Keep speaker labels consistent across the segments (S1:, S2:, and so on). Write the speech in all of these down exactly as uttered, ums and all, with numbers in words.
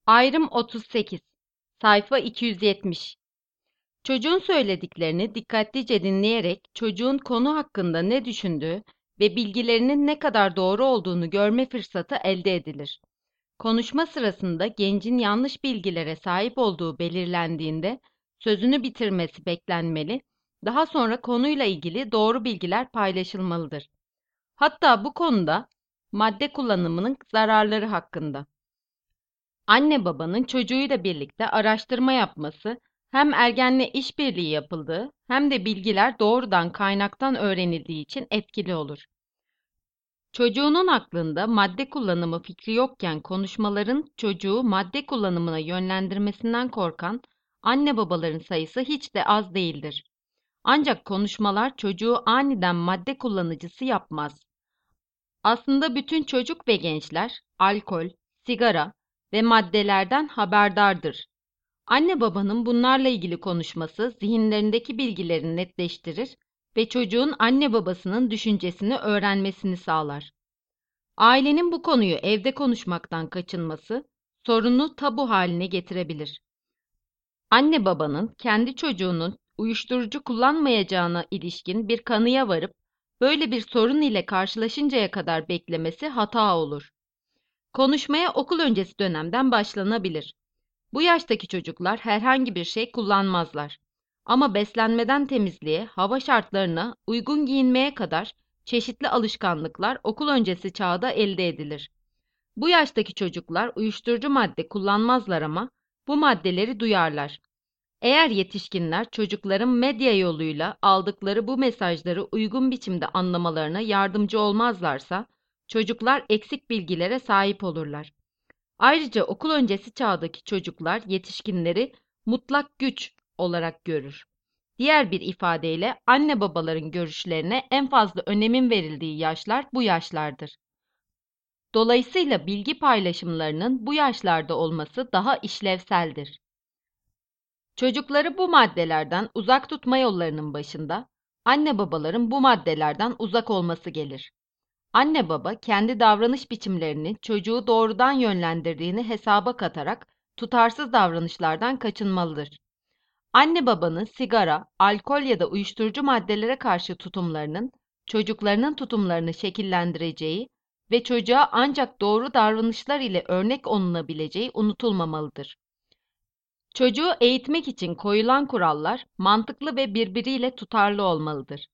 S1: Ayrım otuz sekiz. Sayfa iki yüz yetmiş. Çocuğun söylediklerini dikkatlice dinleyerek çocuğun konu hakkında ne düşündüğü ve bilgilerinin ne kadar doğru olduğunu görme fırsatı elde edilir. Konuşma sırasında gencin yanlış bilgilere sahip olduğu belirlendiğinde sözünü bitirmesi beklenmeli, daha sonra konuyla ilgili doğru bilgiler paylaşılmalıdır. Hatta bu konuda madde kullanımının zararları hakkında. Anne babanın çocuğuyla birlikte araştırma yapması, hem ergenle işbirliği yapıldığı hem de bilgiler doğrudan kaynaktan öğrenildiği için etkili olur. Çocuğunun aklında madde kullanımı fikri yokken konuşmaların çocuğu madde kullanımına yönlendirmesinden korkan anne babaların sayısı hiç de az değildir. Ancak konuşmalar çocuğu aniden madde kullanıcısı yapmaz. Aslında bütün çocuk ve gençler alkol, sigara ve maddelerden haberdardır. Anne babanın bunlarla ilgili konuşması zihinlerindeki bilgileri netleştirir ve çocuğun anne babasının düşüncesini öğrenmesini sağlar. Ailenin bu konuyu evde konuşmaktan kaçınması sorunu tabu haline getirebilir. Anne babanın kendi çocuğunun uyuşturucu kullanmayacağına ilişkin bir kanıya varıp böyle bir sorun ile karşılaşıncaya kadar beklemesi hata olur. Konuşmaya okul öncesi dönemden başlanabilir. Bu yaştaki çocuklar herhangi bir şey kullanmazlar. Ama beslenmeden temizliğe, hava şartlarına, uygun giyinmeye kadar çeşitli alışkanlıklar okul öncesi çağda elde edilir. Bu yaştaki çocuklar uyuşturucu madde kullanmazlar ama bu maddeleri duyarlar. Eğer yetişkinler çocukların medya yoluyla aldıkları bu mesajları uygun biçimde anlamalarına yardımcı olmazlarsa, çocuklar eksik bilgilere sahip olurlar. Ayrıca okul öncesi çağdaki çocuklar yetişkinleri mutlak güç olarak görür. Diğer bir ifadeyle anne babaların görüşlerine en fazla önemin verildiği yaşlar bu yaşlardır. Dolayısıyla bilgi paylaşımlarının bu yaşlarda olması daha işlevseldir. Çocukları bu maddelerden uzak tutma yollarının başında anne babaların bu maddelerden uzak olması gelir. Anne baba kendi davranış biçimlerini çocuğu doğrudan yönlendirdiğini hesaba katarak tutarsız davranışlardan kaçınmalıdır. Anne babanın sigara, alkol ya da uyuşturucu maddelere karşı tutumlarının çocuklarının tutumlarını şekillendireceği ve çocuğa ancak doğru davranışlar ile örnek olunabileceği unutulmamalıdır. Çocuğu eğitmek için koyulan kurallar mantıklı ve birbiriyle tutarlı olmalıdır.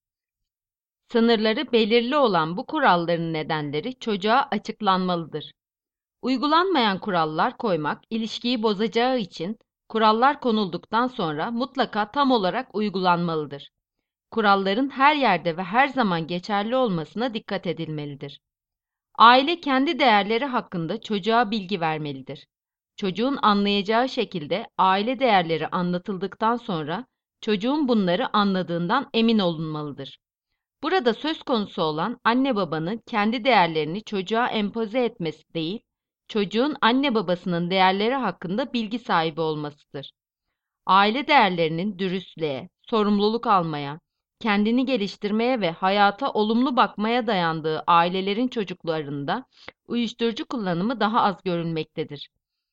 S1: Sınırları belirli olan bu kuralların nedenleri çocuğa açıklanmalıdır. Uygulanmayan kurallar koymak ilişkiyi bozacağı için kurallar konulduktan sonra mutlaka tam olarak uygulanmalıdır. Kuralların her yerde ve her zaman geçerli olmasına dikkat edilmelidir. Aile kendi değerleri hakkında çocuğa bilgi vermelidir. Çocuğun anlayacağı şekilde aile değerleri anlatıldıktan sonra çocuğun bunları anladığından emin olunmalıdır. Burada söz konusu olan anne babanın kendi değerlerini çocuğa empoze etmesi değil, çocuğun anne babasının değerleri hakkında bilgi sahibi olmasıdır. Aile değerlerinin dürüstlüğe, sorumluluk almaya, kendini geliştirmeye ve hayata olumlu bakmaya dayandığı ailelerin çocuklarında uyuşturucu kullanımı daha az görülmektedir.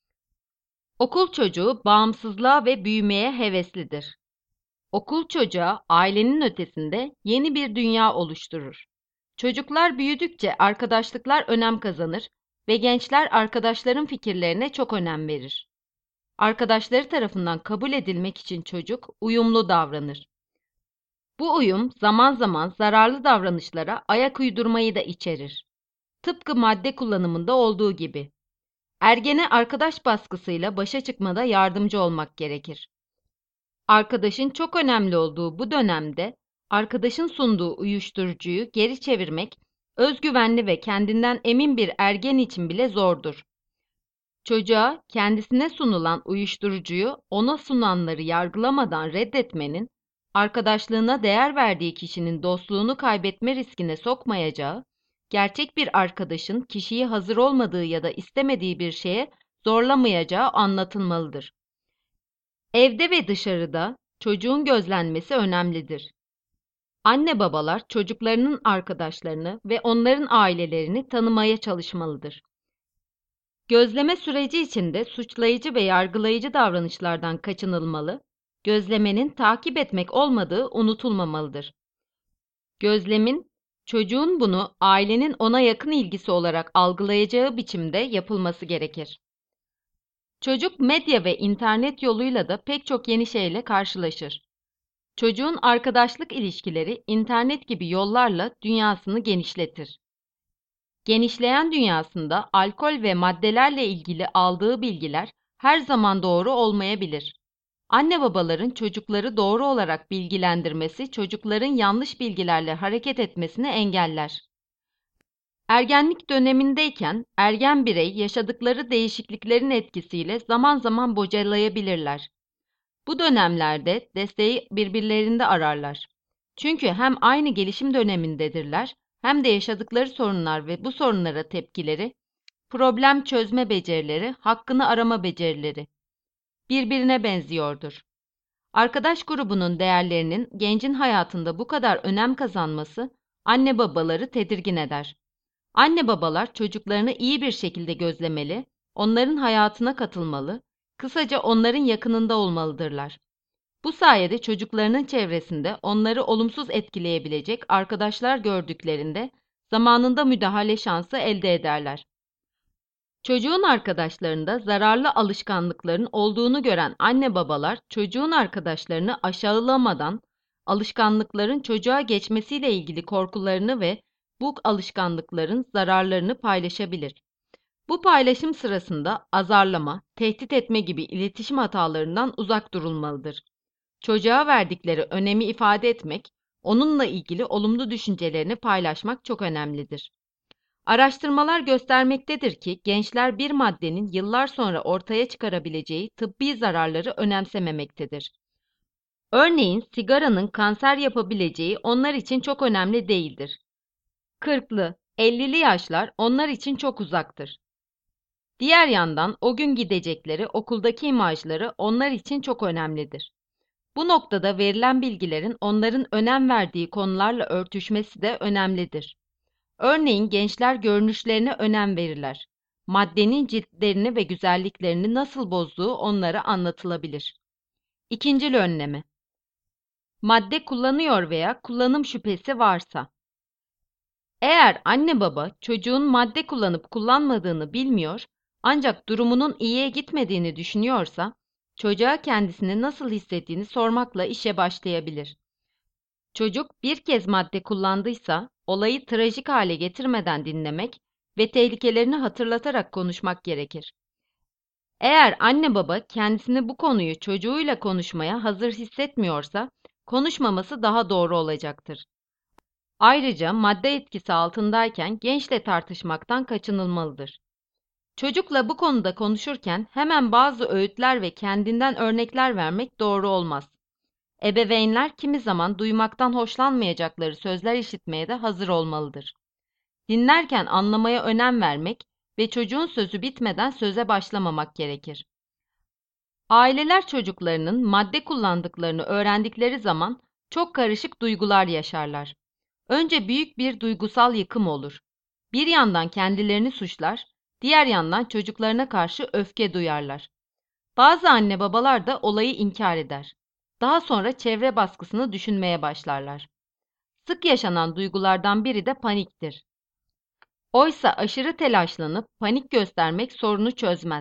S1: Okul çocuğu bağımsızlığa ve büyümeye heveslidir. Okul çocuğa ailenin ötesinde yeni bir dünya oluşturur. Çocuklar büyüdükçe arkadaşlıklar önem kazanır ve gençler arkadaşların fikirlerine çok önem verir. Arkadaşları tarafından kabul edilmek için çocuk uyumlu davranır. Bu uyum zaman zaman zararlı davranışlara ayak uydurmayı da içerir. Tıpkı madde kullanımında olduğu gibi. Ergene arkadaş baskısıyla başa çıkmada yardımcı olmak gerekir. Arkadaşın çok önemli olduğu bu dönemde arkadaşın sunduğu uyuşturucuyu geri çevirmek özgüvenli ve kendinden emin bir ergen için bile zordur. Çocuğa kendisine sunulan uyuşturucuyu ona sunanları yargılamadan reddetmenin, arkadaşlığına değer verdiği kişinin dostluğunu kaybetme riskine sokmayacağı, gerçek bir arkadaşın kişiyi hazır olmadığı ya da istemediği bir şeye zorlamayacağı anlatılmalıdır. Evde ve dışarıda çocuğun gözlenmesi önemlidir. Anne babalar çocuklarının arkadaşlarını ve onların ailelerini tanımaya çalışmalıdır. Gözleme süreci içinde suçlayıcı ve yargılayıcı davranışlardan kaçınılmalı, gözlemenin takip etmek olmadığı unutulmamalıdır. Gözlemin, çocuğun bunu ailenin ona yakın ilgisi olarak algılayacağı biçimde yapılması gerekir. Çocuk medya ve internet yoluyla da pek çok yeni şeyle karşılaşır. Çocuğun arkadaşlık ilişkileri internet gibi yollarla dünyasını genişletir. Genişleyen dünyasında alkol ve maddelerle ilgili aldığı bilgiler her zaman doğru olmayabilir. Anne babaların çocukları doğru olarak bilgilendirmesi çocukların yanlış bilgilerle hareket etmesini engeller. Ergenlik dönemindeyken ergen birey yaşadıkları değişikliklerin etkisiyle zaman zaman bocalayabilirler. Bu dönemlerde desteği birbirlerinde ararlar. Çünkü hem aynı gelişim dönemindedirler, hem de yaşadıkları sorunlar ve bu sorunlara tepkileri, problem çözme becerileri, hakkını arama becerileri birbirine benziyordur. Arkadaş grubunun değerlerinin gencin hayatında bu kadar önem kazanması anne babaları tedirgin eder. Anne babalar çocuklarını iyi bir şekilde gözlemeli, onların hayatına katılmalı, kısaca onların yakınında olmalıdırlar. Bu sayede çocuklarının çevresinde onları olumsuz etkileyebilecek arkadaşlar gördüklerinde zamanında müdahale şansı elde ederler. Çocuğun arkadaşlarında zararlı alışkanlıkların olduğunu gören anne babalar çocuğun arkadaşlarını aşağılamadan alışkanlıkların çocuğa geçmesiyle ilgili korkularını ve bu alışkanlıkların zararlarını paylaşabilir. Bu paylaşım sırasında azarlama, tehdit etme gibi iletişim hatalarından uzak durulmalıdır. Çocuğa verdikleri önemi ifade etmek, onunla ilgili olumlu düşüncelerini paylaşmak çok önemlidir. Araştırmalar göstermektedir ki gençler bir maddenin yıllar sonra ortaya çıkarabileceği tıbbi zararları önemsememektedir. Örneğin sigaranın kanser yapabileceği onlar için çok önemli değildir. kırklı, ellili yaşlar onlar için çok uzaktır. Diğer yandan o gün gidecekleri okuldaki imajları onlar için çok önemlidir. Bu noktada verilen bilgilerin onların önem verdiği konularla örtüşmesi de önemlidir. Örneğin gençler görünüşlerine önem verirler. Maddenin ciltlerini ve güzelliklerini nasıl bozduğu onlara anlatılabilir. İkincil önlemi. Madde kullanıyor veya kullanım şüphesi varsa. Eğer anne baba çocuğun madde kullanıp kullanmadığını bilmiyor, ancak durumunun iyiye gitmediğini düşünüyorsa, çocuğa kendisini nasıl hissettiğini sormakla işe başlayabilir. Çocuk bir kez madde kullandıysa, olayı trajik hale getirmeden dinlemek ve tehlikelerini hatırlatarak konuşmak gerekir. Eğer anne baba kendisini bu konuyu çocuğuyla konuşmaya hazır hissetmiyorsa, konuşmaması daha doğru olacaktır. Ayrıca madde etkisi altındayken gençle tartışmaktan kaçınılmalıdır. Çocukla bu konuda konuşurken hemen bazı öğütler ve kendinden örnekler vermek doğru olmaz. Ebeveynler kimi zaman duymaktan hoşlanmayacakları sözler işitmeye de hazır olmalıdır. Dinlerken anlamaya önem vermek ve çocuğun sözü bitmeden söze başlamamak gerekir. Aileler çocuklarının madde kullandıklarını öğrendikleri zaman çok karışık duygular yaşarlar. Önce büyük bir duygusal yıkım olur. Bir yandan kendilerini suçlar, diğer yandan çocuklarına karşı öfke duyarlar. Bazı anne babalar da olayı inkar eder. Daha sonra çevre baskısını düşünmeye başlarlar. Sık yaşanan duygulardan biri de paniktir. Oysa aşırı telaşlanıp panik göstermek sorunu çözmez.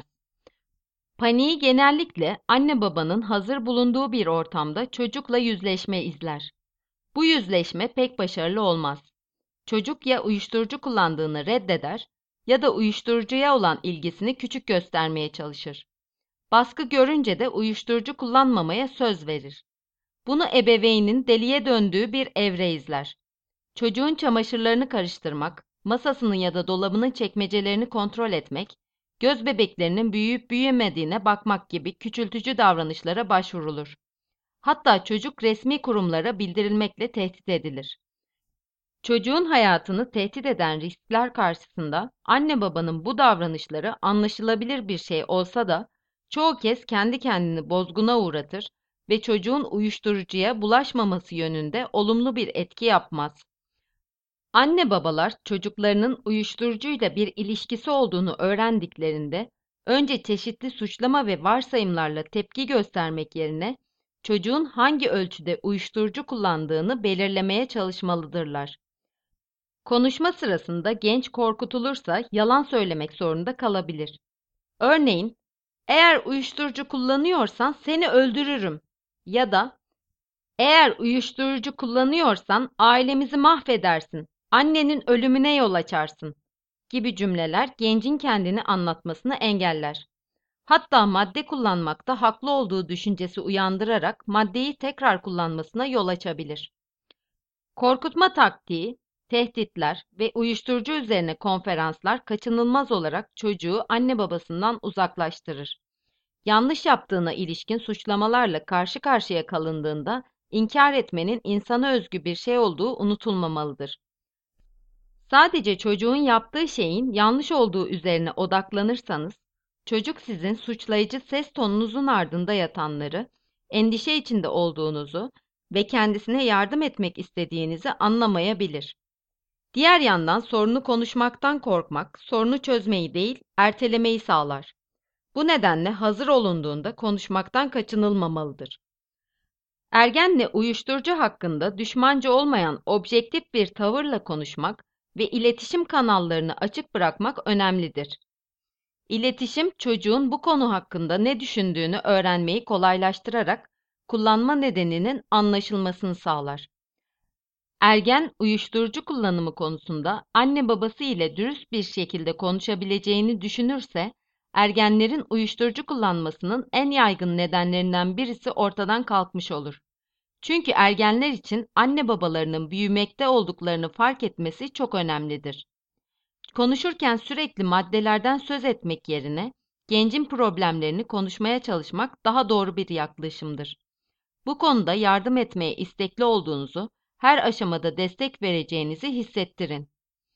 S1: Paniği genellikle anne babanın hazır bulunduğu bir ortamda çocukla yüzleşme izler. Bu yüzleşme pek başarılı olmaz. Çocuk ya uyuşturucu kullandığını reddeder ya da uyuşturucuya olan ilgisini küçük göstermeye çalışır. Baskı görünce de uyuşturucu kullanmamaya söz verir. Bunu ebeveynin deliye döndüğü bir evre izler. Çocuğun çamaşırlarını karıştırmak, masasının ya da dolabının çekmecelerini kontrol etmek, göz bebeklerinin büyüyüp büyümediğine bakmak gibi küçültücü davranışlara başvurulur. Hatta çocuk resmi kurumlara bildirilmekle tehdit edilir. Çocuğun hayatını tehdit eden riskler karşısında anne babanın bu davranışları anlaşılabilir bir şey olsa da çoğu kez kendi kendini bozguna uğratır ve çocuğun uyuşturucuya bulaşmaması yönünde olumlu bir etki yapmaz. Anne babalar çocuklarının uyuşturucuyla bir ilişkisi olduğunu öğrendiklerinde önce çeşitli suçlama ve varsayımlarla tepki göstermek yerine çocuğun hangi ölçüde uyuşturucu kullandığını belirlemeye çalışmalıdırlar. Konuşma sırasında genç korkutulursa yalan söylemek zorunda kalabilir. Örneğin, "Eğer uyuşturucu kullanıyorsan seni öldürürüm." ya da "Eğer uyuşturucu kullanıyorsan ailemizi mahvedersin, annenin ölümüne yol açarsın." gibi cümleler gencin kendini anlatmasını engeller. Hatta madde kullanmakta haklı olduğu düşüncesi uyandırarak maddeyi tekrar kullanmasına yol açabilir. Korkutma taktiği, tehditler ve uyuşturucu üzerine konferanslar kaçınılmaz olarak çocuğu anne babasından uzaklaştırır. Yanlış yaptığına ilişkin suçlamalarla karşı karşıya kalındığında inkar etmenin insana özgü bir şey olduğu unutulmamalıdır. Sadece çocuğun yaptığı şeyin yanlış olduğu üzerine odaklanırsanız, çocuk sizin suçlayıcı ses tonunuzun ardında yatanları, endişe içinde olduğunuzu ve kendisine yardım etmek istediğinizi anlamayabilir. Diğer yandan sorunu konuşmaktan korkmak, sorunu çözmeyi değil, ertelemeyi sağlar. Bu nedenle hazır olunduğunda konuşmaktan kaçınılmamalıdır. Ergenle uyuşturucu hakkında düşmanca olmayan objektif bir tavırla konuşmak ve iletişim kanallarını açık bırakmak önemlidir. İletişim, çocuğun bu konu hakkında ne düşündüğünü öğrenmeyi kolaylaştırarak kullanma nedeninin anlaşılmasını sağlar. Ergen, uyuşturucu kullanımı konusunda anne babası ile dürüst bir şekilde konuşabileceğini düşünürse, ergenlerin uyuşturucu kullanmasının en yaygın nedenlerinden birisi ortadan kalkmış olur. Çünkü ergenler için anne babalarının büyümekte olduklarını fark etmesi çok önemlidir. Konuşurken sürekli maddelerden söz etmek yerine, gencin problemlerini konuşmaya çalışmak daha doğru bir yaklaşımdır. Bu konuda yardım etmeye istekli olduğunuzu, her aşamada destek vereceğinizi hissettirin.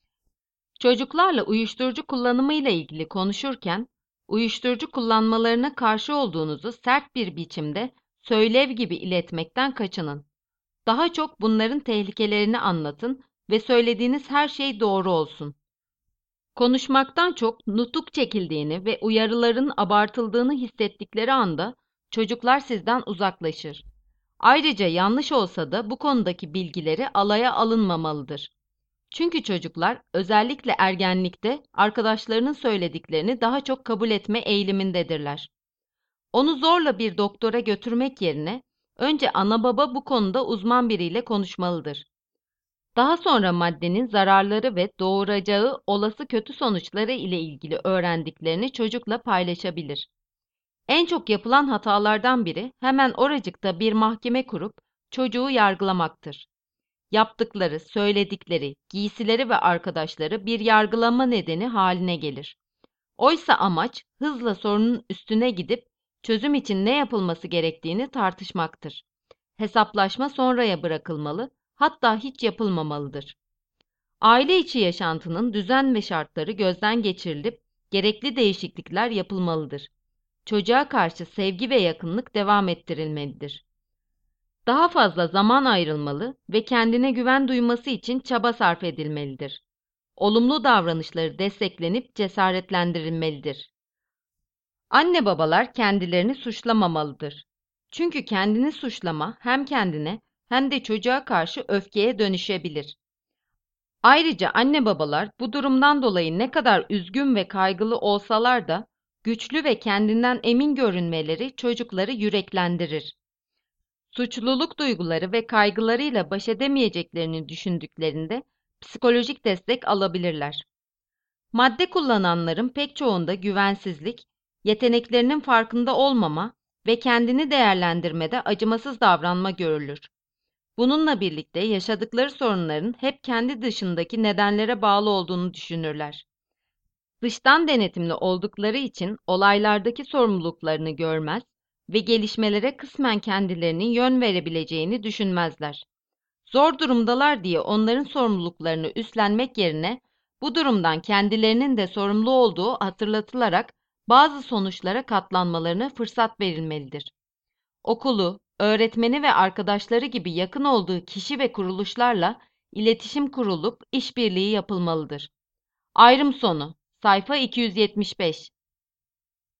S1: Çocuklarla uyuşturucu kullanımı ile ilgili konuşurken, uyuşturucu kullanmalarına karşı olduğunuzu sert bir biçimde söylev gibi iletmekten kaçının. Daha çok bunların tehlikelerini anlatın ve söylediğiniz her şey doğru olsun. Konuşmaktan çok nutuk çekildiğini ve uyarıların abartıldığını hissettikleri anda çocuklar sizden uzaklaşır. Ayrıca yanlış olsa da bu konudaki bilgileri alaya alınmamalıdır. Çünkü çocuklar özellikle ergenlikte arkadaşlarının söylediklerini daha çok kabul etme eğilimindedirler. Onu zorla bir doktora götürmek yerine önce ana baba bu konuda uzman biriyle konuşmalıdır. Daha sonra maddenin zararları ve doğuracağı olası kötü sonuçları ile ilgili öğrendiklerini çocukla paylaşabilir. En çok yapılan hatalardan biri hemen oracıkta bir mahkeme kurup çocuğu yargılamaktır. Yaptıkları, söyledikleri, giysileri ve arkadaşları bir yargılama nedeni haline gelir. Oysa amaç hızla sorunun üstüne gidip çözüm için ne yapılması gerektiğini tartışmaktır. Hesaplaşma sonraya bırakılmalı, hatta hiç yapılmamalıdır. Aile içi yaşantının düzen ve şartları gözden geçirilip gerekli değişiklikler yapılmalıdır. Çocuğa karşı sevgi ve yakınlık devam ettirilmelidir. Daha fazla zaman ayrılmalı ve kendine güven duyması için çaba sarf edilmelidir. Olumlu davranışları desteklenip cesaretlendirilmelidir. Anne babalar kendilerini suçlamamalıdır. Çünkü kendini suçlama hem kendine hem de çocuğa karşı öfkeye dönüşebilir. Ayrıca anne babalar bu durumdan dolayı ne kadar üzgün ve kaygılı olsalar da güçlü ve kendinden emin görünmeleri çocukları yüreklendirir. Suçluluk duyguları ve kaygılarıyla baş edemeyeceklerini düşündüklerinde psikolojik destek alabilirler. Madde kullananların pek çoğunda güvensizlik, yeteneklerinin farkında olmama ve kendini değerlendirmede acımasız davranma görülür. Bununla birlikte yaşadıkları sorunların hep kendi dışındaki nedenlere bağlı olduğunu düşünürler. Dıştan denetimli oldukları için olaylardaki sorumluluklarını görmez ve gelişmelere kısmen kendilerinin yön verebileceğini düşünmezler. Zor durumdalar diye onların sorumluluklarını üstlenmek yerine bu durumdan kendilerinin de sorumlu olduğu hatırlatılarak bazı sonuçlara katlanmalarına fırsat verilmelidir. Okulu, öğretmeni ve arkadaşları gibi yakın olduğu kişi ve kuruluşlarla İletişim kurulup işbirliği yapılmalıdır. Ayrım sonu. Sayfa iki yüz yetmiş beş.